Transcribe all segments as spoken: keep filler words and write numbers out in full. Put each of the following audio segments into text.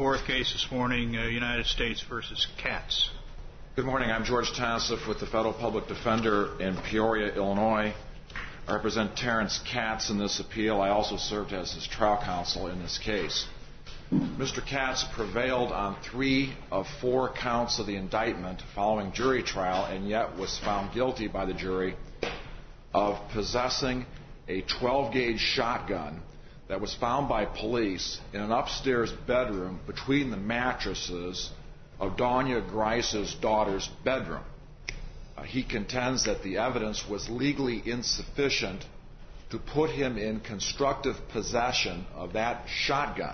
fourth case this morning, uh, United States versus Katz. Good morning. I'm George Tassif with the Federal Public Defender in Peoria, Illinois. I represent Terrence Katz in this appeal. I also served as his trial counsel in this case. Mister Katz prevailed on three of four counts of the indictment following jury trial, and yet was found guilty by the jury of possessing a twelve gauge shotgun that was found by police in an upstairs bedroom between the mattresses of Danya Grice's daughter's bedroom. Uh, he contends that the evidence was legally insufficient to put him in constructive possession of that shotgun.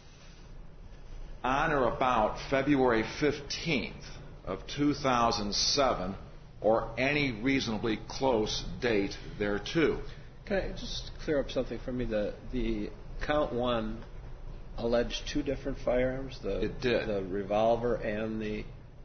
On or about February fifteenth of two thousand seven, or any reasonably close date thereto. Can I just clear up something for me? The the count one alleged two different firearms. The, it did. The revolver and the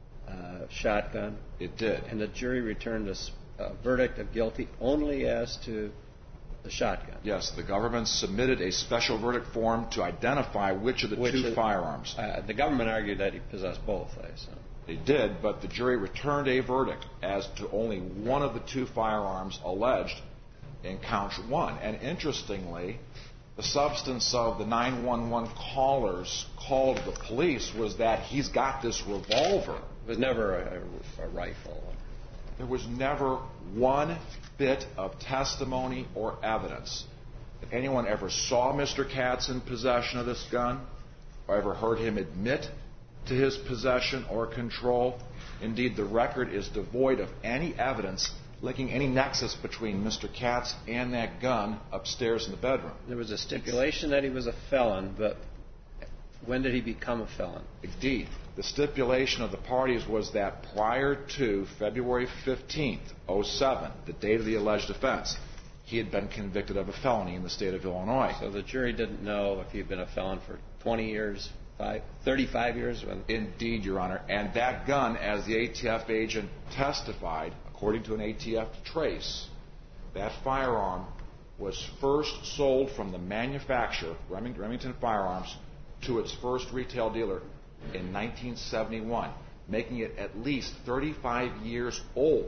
uh, shotgun. It did. And the jury returned a, a verdict of guilty only as to the shotgun. Yes, the government submitted a special verdict form to identify which of the which two is, firearms. Uh, the government argued that he possessed both, I assume. They did, but the jury returned a verdict as to only one of the two firearms alleged in count one. And interestingly, the substance of the nine one one caller's call to the police was that he's got this revolver. It was never a, a, a rifle. There was never one bit of testimony or evidence that anyone ever saw Mister Katz in possession of this gun, or ever heard him admit to his possession or control. Indeed, the record is devoid of any evidence linking any nexus between Mister Katz and that gun upstairs in the bedroom. There was a stipulation that he was a felon, but when did he become a felon? Indeed. The stipulation of the parties was that prior to February fifteenth, oh seven, the date of the alleged offense, he had been convicted of a felony in the state of Illinois. So the jury didn't know if he had been a felon for twenty years, five, thirty-five years? When... Indeed, Your Honor. And that gun, as the A T F agent testified, according to an A T F trace, that firearm was first sold from the manufacturer, Remington Firearms, to its first retail dealer in nineteen seventy-one, making it at least thirty-five years old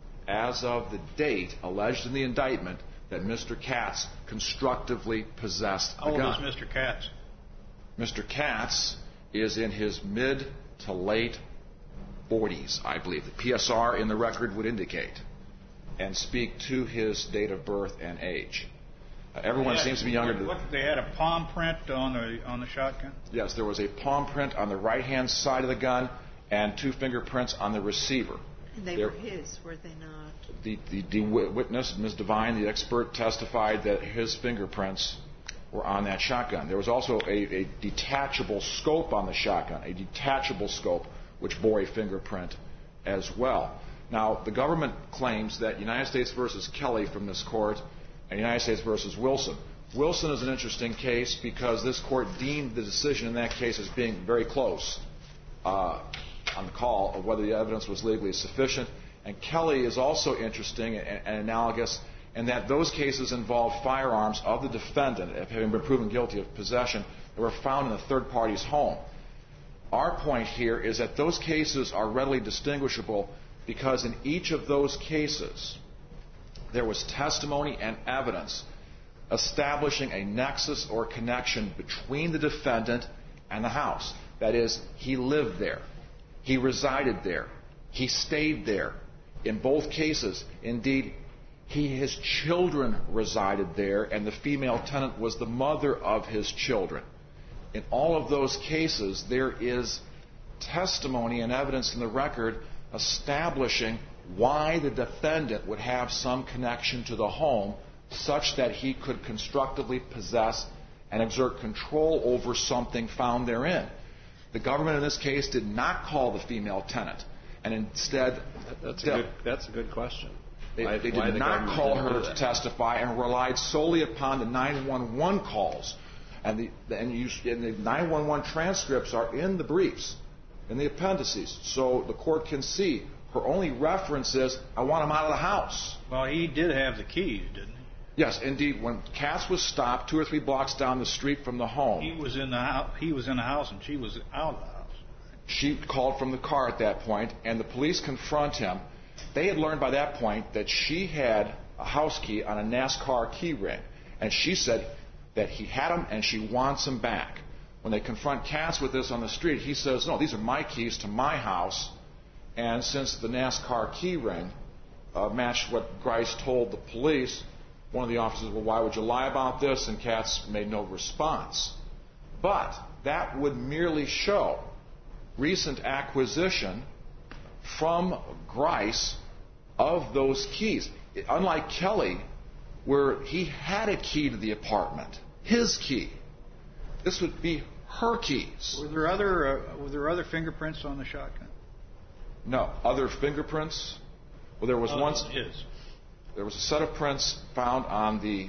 as of the date alleged in the indictment that Mister Katz constructively possessed the gun. How old is Mister Katz? Mister Katz is in his mid to late forties, I believe. The P S R in the record would indicate and speak to his date of birth and age. Uh, everyone had, seems to be younger. What, they had a palm print on the on the shotgun? Yes, there was a palm print on the right-hand side of the gun and two fingerprints on the receiver. And they there, were his, were they not? The, the, the witness, Miz Devine, the expert, testified that his fingerprints were on that shotgun. There was also a, a detachable scope on the shotgun, a detachable scope which bore a fingerprint as well. Now, the government claims that United States versus Kelly from this court and United States versus Wilson. Wilson is an interesting case because this court deemed the decision in that case as being very close uh, on the call of whether the evidence was legally sufficient. And Kelly is also interesting and, and analogous in that those cases involved firearms of the defendant, having been proven guilty of possession, that were found in a third party's home. Our point here is that those cases are readily distinguishable because in each of those cases there was testimony and evidence establishing a nexus or connection between the defendant and the house. That is, he lived there, he resided there, he stayed there. In both cases, indeed, he, his children resided there, and the female tenant was the mother of his children. In all of those cases, there is testimony and evidence in the record establishing why the defendant would have some connection to the home such that he could constructively possess and exert control over something found therein. The government in this case did not call the female tenant, and instead... That's a good, that's a good question. They, why, they did why the not call her to that? testify and relied solely upon the nine one one calls. And the, and, you, and the nine one one transcripts are in the briefs, in the appendices, so the court can see her only reference is, I want him out of the house. Well, he did have the keys, didn't he? Yes, indeed. When Katz was stopped two or three blocks down the street from the home, He was in the house. He was in the house, and she was out of the house. she called from the car at that point, and the police confront him. They had learned by that point that she had a house key on a NASCAR key ring, and she said that he had them and she wants them back. When they confront Katz with this on the street, he says, no, these are my keys to my house, and since the NASCAR key ring uh, matched what Grice told the police, one of the officers said, well, why would you lie about this? And Katz made no response. But that would merely show recent acquisition from Grice of those keys. Unlike Kelly, where he had a key to the apartment, his key. This would be her keys. Were there other uh, were there other fingerprints on the shotgun? No. Other fingerprints? Well, there was Oh, once his. there was a set of prints found on the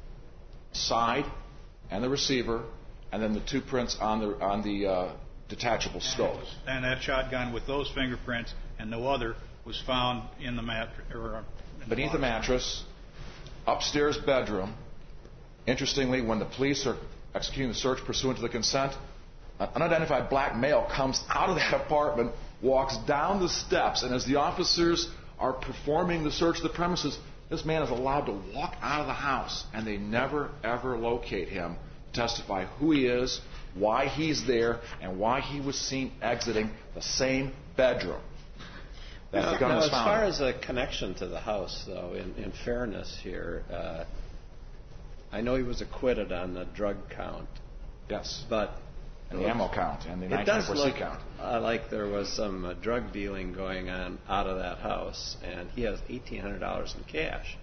side and the receiver, and then the two prints on the on the uh, detachable scope. And that shotgun with those fingerprints and no other was found in the mattress or in Beneath the box. mattress, upstairs bedroom. Interestingly, when the police are executing the search pursuant to the consent, an unidentified black male comes out of that apartment, walks down the steps, and as the officers are performing the search of the premises, this man is allowed to walk out of the house, and they never, ever locate him to testify who he is, why he's there, and why he was seen exiting the same bedroom that Now, the gun now, was as found far in. as a connection to the house, though, in, in fairness here, uh, I know he was acquitted on the drug count, Yes, but and the ammo count, and the it does nine twenty-four C look count. uh, like there was some uh, drug dealing going on out of that house, and he has eighteen hundred dollars in cash.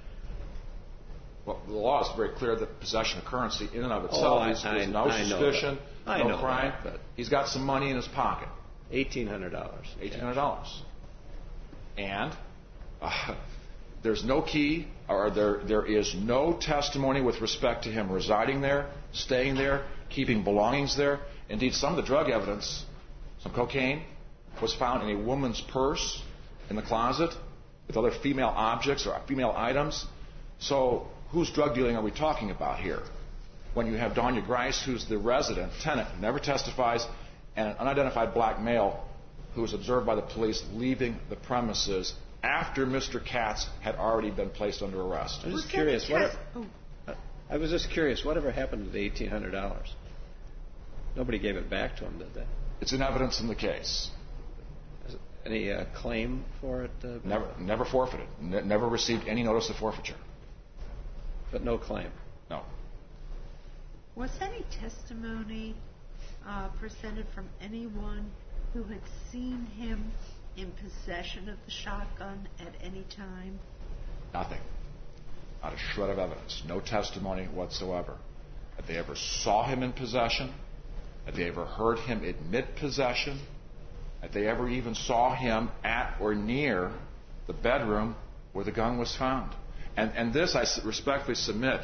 Well, the law is very clear that possession of currency in and of Oh, itself I- is, I- is no I know suspicion, that. I no know crime. that, but- He's got some money in his pocket, eighteen hundred dollars. eighteen hundred dollars, and uh, there's no key, or there there is no testimony with respect to him residing there, staying there, keeping belongings there. Indeed, some of the drug evidence, some cocaine, was found in a woman's purse in the closet with other female objects or female items. So, whose drug dealing are we talking about here? When you have Danya Grice, who's the resident tenant, who never testifies, and an unidentified black male who was observed by the police leaving the premises after Mister Katz had already been placed under arrest. I was Was just that curious. the What? test- oh. I was just curious. Whatever happened to the eighteen hundred dollars? Nobody gave it back to him, did they? It's in evidence in the case. Is it any uh, claim for it? Uh, Never, never forfeited. Ne- never received any notice of forfeiture. But no claim. No. Was any testimony uh, presented from anyone who had seen him in possession of the shotgun at any time? Nothing. Not a shred of evidence. No testimony whatsoever. That they ever saw him in possession. That they ever heard him admit possession. That they ever even saw him at or near the bedroom where the gun was found. And, and this I respectfully submit,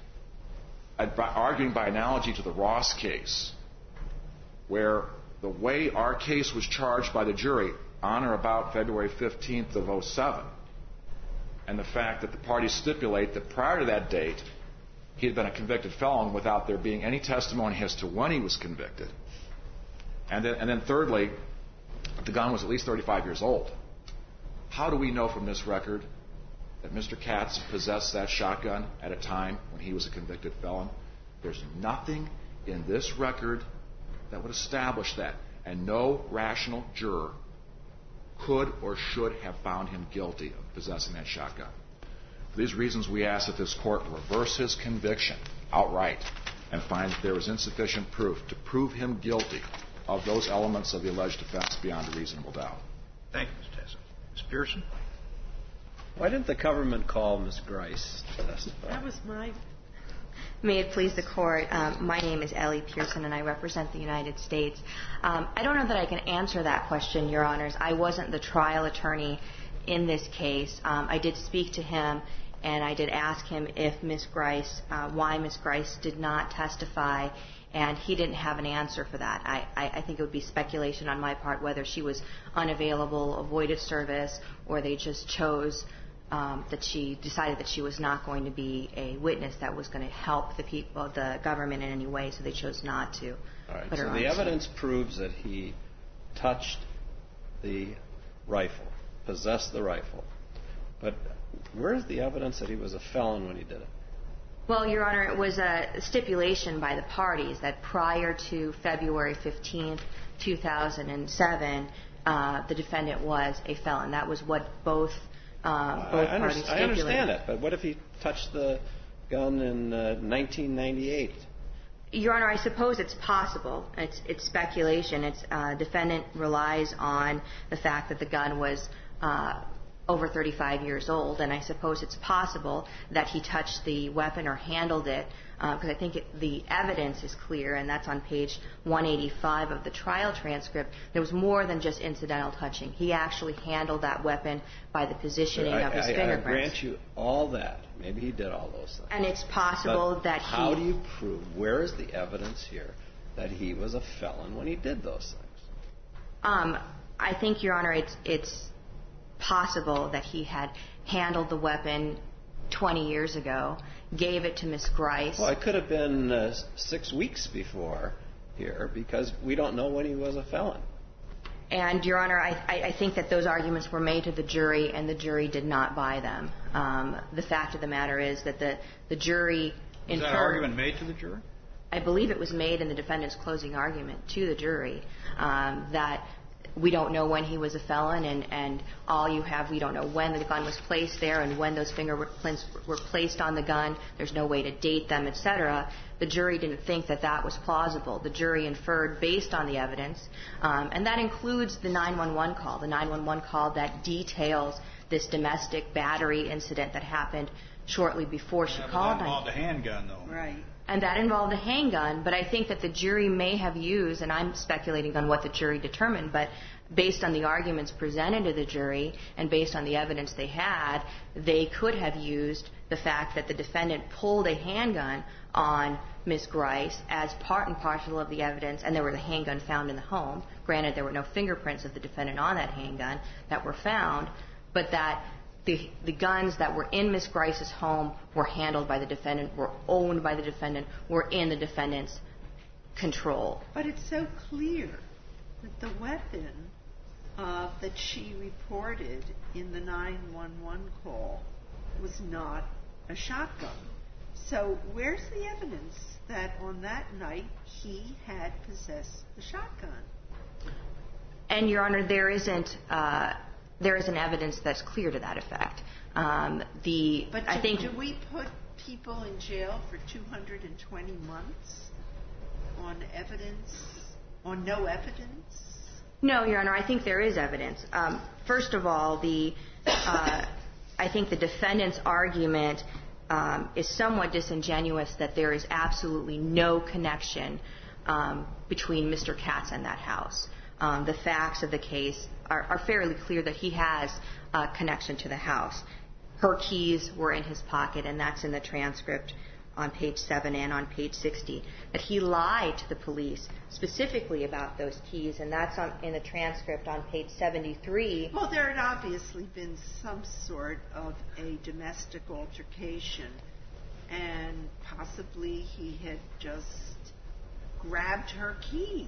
arguing by analogy to the Ross case, where the way our case was charged by the jury on or about February fifteenth of oh seven, and the fact that the parties stipulate that prior to that date, he had been a convicted felon without there being any testimony as to when he was convicted. And then, and then thirdly, the gun was at least thirty-five years old. How do we know from this record that Mister Katz possessed that shotgun at a time when he was a convicted felon? There's nothing in this record that would establish that. And no rational juror could or should have found him guilty of possessing that shotgun. For these reasons, we ask that this court reverse his conviction outright and find that there is insufficient proof to prove him guilty of those elements of the alleged offense beyond a reasonable doubt. Thank you, Miz Tessa. Miz Pearson? Why didn't the government call Miss Grice to testify? That was my... May it please the Court, um, my name is Ellie Pearson and I represent the United States. Um, I don't know that I can answer that question, Your Honors. I wasn't the trial attorney in this case. Um, I did speak to him and I did ask him if Miss Grice, uh, why Miss Grice did not testify, and he didn't have an answer for that. I, I, I think it would be speculation on my part whether she was unavailable, avoided service, or they just chose um, that she decided that she was not going to be a witness that was going to help the people, the government in any way, so they chose not to. All right. put her So on the the evidence proves that he touched the rifle, possessed the rifle. But where's the evidence that he was a felon when he did it? Well, Your Honor, it was a stipulation by the parties that prior to February fifteenth, two thousand seven, uh, the defendant was a felon. That was what both uh, both I, under, parties stipulated. I understand that, but what if he touched the gun in uh, nineteen ninety-eight? Your Honor, I suppose it's possible. It's, it's speculation. It's uh, defendant relies on the fact that the gun was uh, over thirty-five years old, and I suppose it's possible that he touched the weapon or handled it, because uh, I think it, the evidence is clear, and that's on page one eighty-five of the trial transcript. There was more than just incidental touching. He actually handled that weapon by the positioning I, of his I, fingerprints. I grant you all that. Maybe he did all those things. And it's possible But that he... how do you prove, where is the evidence here that he was a felon when he did those things? Um, I think, Your Honor, it's it's possible that he had handled the weapon twenty years ago, gave it to Miss Grice. Well, it could have been uh, six weeks before here, because we don't know when he was a felon. And, Your Honor, I, I, I think that those arguments were made to the jury, and the jury did not buy them. Um, the fact of the matter is that the, the jury Was inferred... that argument made to the jury? I believe it was made in the defendant's closing argument to the jury, um, that we don't know when he was a felon, and, and all you have, we don't know when the gun was placed there and when those fingerprints were placed on the gun. There's no way to date them, et cetera. The jury didn't think that that was plausible. The jury inferred based on the evidence, um, and that includes the nine one one call, the nine one one call that details this domestic battery incident that happened shortly before she Yeah, called. That involved a handgun, though. Right. And that involved a handgun, but I think that the jury may have used, and I'm speculating on what the jury determined, but based on the arguments presented to the jury and based on the evidence they had, they could have used the fact that the defendant pulled a handgun on Miss Grice as part and parcel of the evidence, and there was a handgun found in the home. Granted, there were no fingerprints of the defendant on that handgun that were found, but that the, the guns that were in Miss Grice's home were handled by the defendant, were owned by the defendant, were in the defendant's control. But it's so clear that the weapon uh, that she reported in the nine one one call was not a shotgun. So where's the evidence that on that night he had possessed the shotgun? And, Your Honor, there isn't uh, there isn't evidence that's clear to that effect. Um, the But I do, think do we put people in jail for two hundred twenty months on evidence, on no evidence? No, Your Honor, I think there is evidence. Um, first of all, the uh, I think the defendant's argument um, is somewhat disingenuous that there is absolutely no connection um, between Mister Katz and that house. Um, the facts of the case are, are fairly clear that he has a connection to the house. Her keys were in his pocket, and that's in the transcript on page seven and on page sixty, that he lied to the police specifically about those keys, and that's on, in the transcript on page seventy-three. Well, there had obviously been some sort of a domestic altercation, and possibly he had just grabbed her keys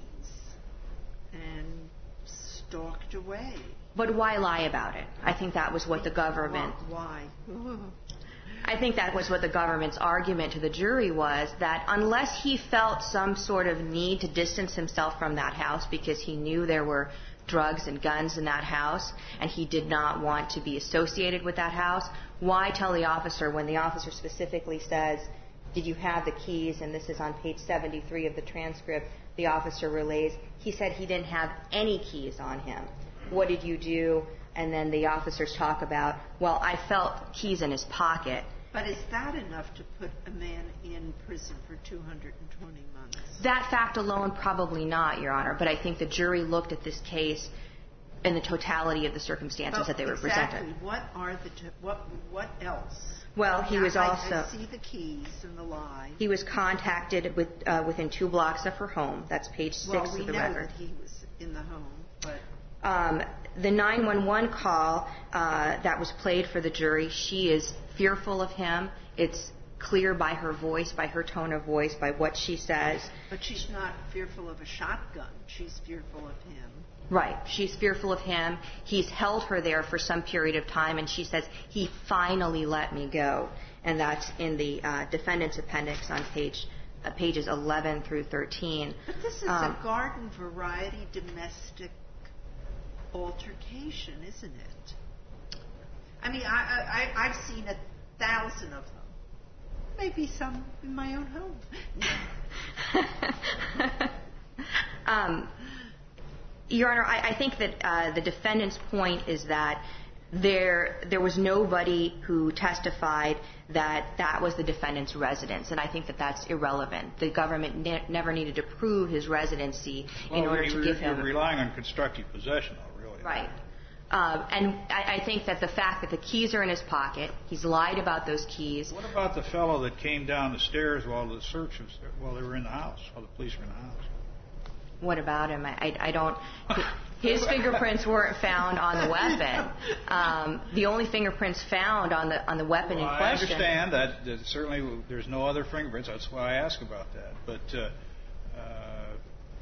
and stalked away. But why lie about it? I think that was what the government... Why? I think that was what the government's argument to the jury was, that unless he felt some sort of need to distance himself from that house because he knew there were drugs and guns in that house and he did not want to be associated with that house, why tell the officer when the officer specifically says, did you have the keys? And this is on page seventy-three of the transcript. The officer relays, he said he didn't have any keys on him. What did you do? And then the officers talk about, well, I felt keys in his pocket. But is that enough to put a man in prison for two hundred twenty months? That fact alone, probably not, Your Honor. But I think the jury looked at this case in the totality of the circumstances Well, that they were exactly. presented. What are the t- what what else? Well, he Now, was I, also I see the keys and the lie. he was contacted with uh, within two blocks of her home. That's page six well, we of the know record. that he was in the home, but Um, the nine one one call uh, that was played for the jury, she is fearful of him. It's clear by her voice, by her tone of voice, by what she says. but she's not fearful of a shotgun. She's fearful of him. Right. She's fearful of him. He's held her there for some period of time, and she says, he finally let me go. And that's in the uh, defendant's appendix on page uh, pages eleven through thirteen. But this is Um, a garden variety domestic altercation, isn't it? I mean, I, I, I- I've seen a thousand of them. Maybe some in my own home. um, Your Honor, I, I think that uh, the defendant's point is that there there was nobody who testified that that was the defendant's residence, and I think that that's irrelevant. The government ne- never needed to prove his residency in Well, order you to were- give him. You're relying on constructive possession, though, really. Right. Um, and I, I think that the fact that the keys are in his pocket, he's lied about those keys. What about the fellow that came down the stairs while the search was, while they were in the house, while the police were in the house? What about him? I, I, I don't. His fingerprints weren't found on the weapon. Um, the only fingerprints found on the on the weapon Well, in I question. understand that, that certainly there's no other fingerprints. That's why I ask about that. But uh, uh,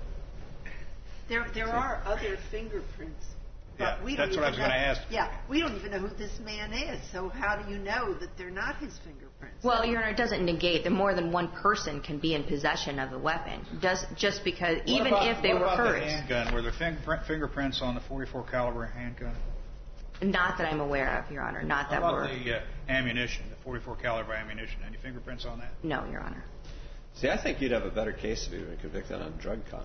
There, there are other fingerprints. But Yeah, we don't that's what I even was gonna know- ask. Yeah, we don't even know who this man is. So how do you know that they're not his fingerprints? Well, Your Honor, it doesn't negate that more than one person can be in possession of a weapon. Does just because what even about, if they what were about hers. the handgun? Were there fingerprint, fingerprints on the forty-four caliber handgun? Not that I'm aware of, Your Honor. Not How that about were. the uh, ammunition, the forty-four caliber ammunition? Any fingerprints on that? No, Your Honor. See, I think you'd have a better case if you were convicted on drug count.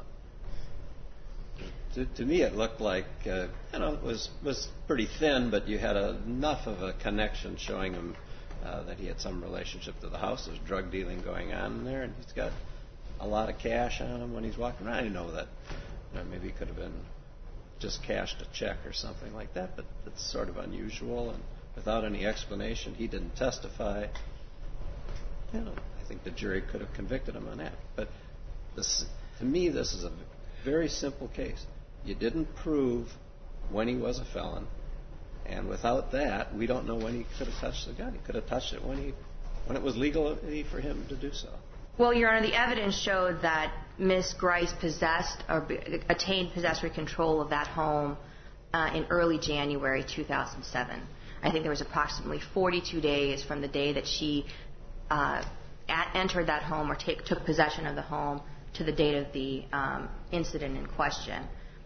To, to me, it looked like uh, you know it was was pretty thin, but you had enough of a connection showing him uh, that he had some relationship to the house. There's drug dealing going on in there, and he's got a lot of cash on him when he's walking around. I know that you know, maybe he could have been just cashed a check or something like that, but it's sort of unusual. And without any explanation, he didn't testify. You know, I think the jury could have convicted him on that. But this, to me, this is a very simple case. You didn't prove when he was a felon, and without that, we don't know when he could have touched the gun. He could have touched it when he, when it was legal for him to do so. Well, Your Honor, the evidence showed that Miss Grice possessed or be- attained possessory control of that home uh, in early January two thousand seven. I think there was approximately forty-two days from the day that she uh, at, entered that home or take, took possession of the home to the date of the um, incident in question.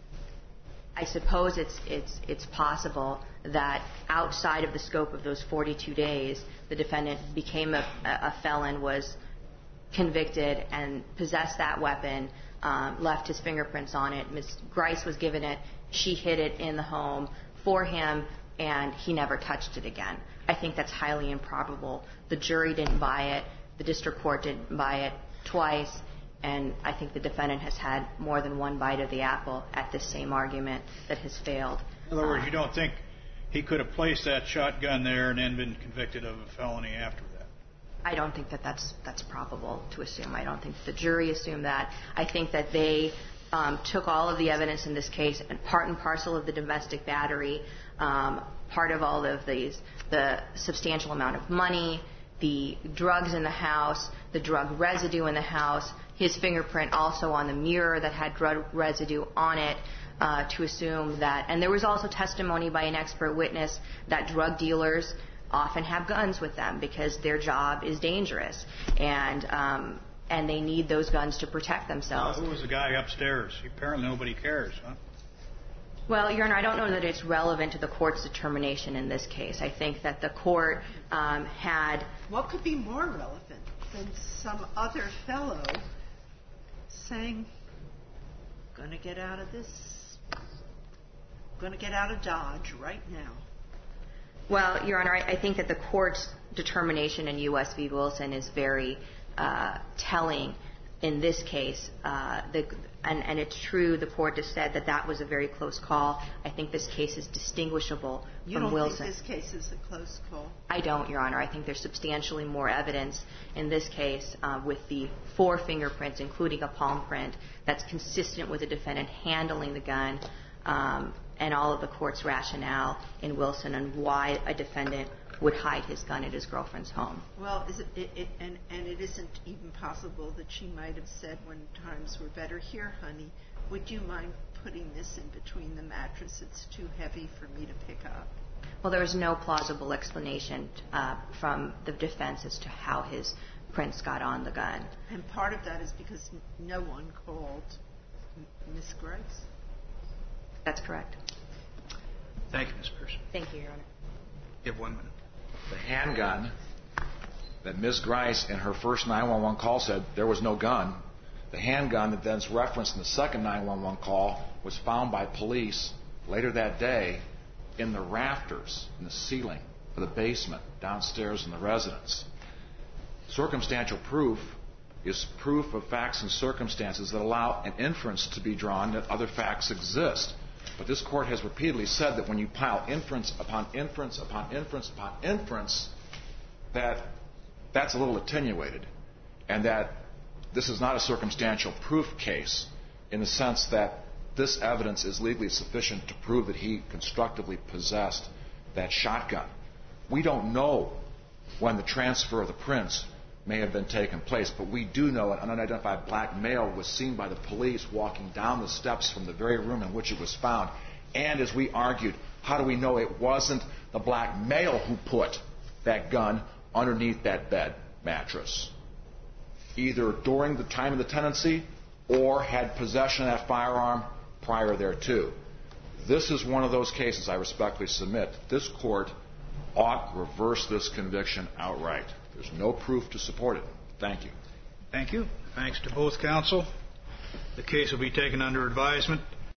I suppose it's it's it's possible that outside of the scope of those forty-two days, the defendant became a, a felon, was convicted, and possessed that weapon, um, left his fingerprints on it. Miz Grice was given it. She hid it in the home for him, and he never touched it again. I think that's highly improbable. The jury didn't buy it. The district court didn't buy it twice. And I think the defendant has had more than one bite of the apple at this same argument that has failed. In other words, Uh, you don't think he could have placed that shotgun there and then been convicted of a felony after that? I don't think that that's, that's probable to assume. I don't think the jury assumed that. I think that they um, took all of the evidence in this case, and part and parcel of the domestic battery, um, part of all of these, the substantial amount of money, the drugs in the house, the drug residue in the house, his fingerprint also on the mirror that had drug residue on it, uh, to assume that. And there was also testimony by an expert witness that drug dealers often have guns with them because their job is dangerous, and um, and they need those guns to protect themselves. Now, who was the guy upstairs? Apparently nobody cares, huh? Well, Your Honor, I don't know that it's relevant to the court's determination in this case. I think that the court um, had... What could be more relevant than some other fellow saying, "Gonna get out of this, gonna get out of Dodge right now"? Well, Your Honor, I, I think that the court's determination in U S v. Wilson is very uh, telling in this case, uh, the, and, and it's true, the court has said that that was a very close call. I think this case is distinguishable You from don't Wilson. think this case is a close call? I don't, Your Honor. I think there's substantially more evidence in this case uh, with the four fingerprints, including a palm print, that's consistent with the defendant handling the gun, um, and all of the court's rationale in Wilson on why a defendant would hide his gun at his girlfriend's home. Well, is it, it, it, and, and it isn't even possible that she might have said when times were better, here, honey, would you mind putting this in between the mattress? It's too heavy for me to pick up. Well, there was no plausible explanation uh, from the defense as to how his prints got on the gun. And part of that is because n- no one called M- Miss Grace. That's correct. Thank you, Miz Pearson. Thank you, Your Honor. You have one minute. The handgun that Miz Grice in her first nine one one call said there was no gun, the handgun that then's referenced in the second nine one one call was found by police later that day in the rafters, in the ceiling of the basement downstairs in the residence. Circumstantial proof is proof of facts and circumstances that allow an inference to be drawn that other facts exist. But this court has repeatedly said that when you pile inference upon inference upon inference upon inference, that that's a little attenuated, and that this is not a circumstantial proof case in the sense that this evidence is legally sufficient to prove that he constructively possessed that shotgun. We don't know when the transfer of the prints may have been taken place, but we do know an unidentified black male was seen by the police walking down the steps from the very room in which it was found. And as we argued, how do we know it wasn't the black male who put that gun underneath that bed mattress, either during the time of the tenancy or had possession of that firearm prior thereto? This is one of those cases, I respectfully submit, this court ought to reverse this conviction outright. There's no proof to support it. Thank you. Thank you. Thanks to both counsel. The case will be taken under advisement.